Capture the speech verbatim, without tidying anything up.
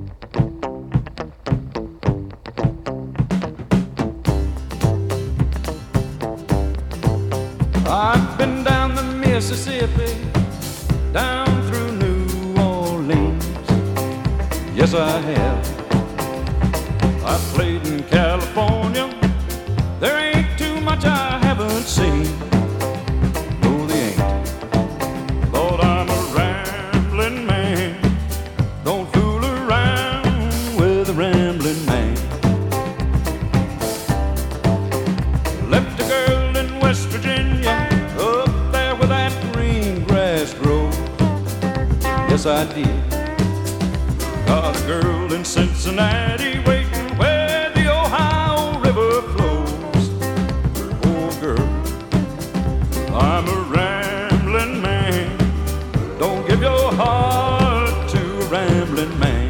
I've been down the Mississippi, down through New Orleans. Yes, I have. I've played in California. There ain't too much I haven't seen. No, there ain't. Lord, I'm a rambling man. Don't fool around with a rambling man. Left a girl in West Virginia, up there where that green grass grows. Yes, I did. Got a girl in Cincinnati, waiting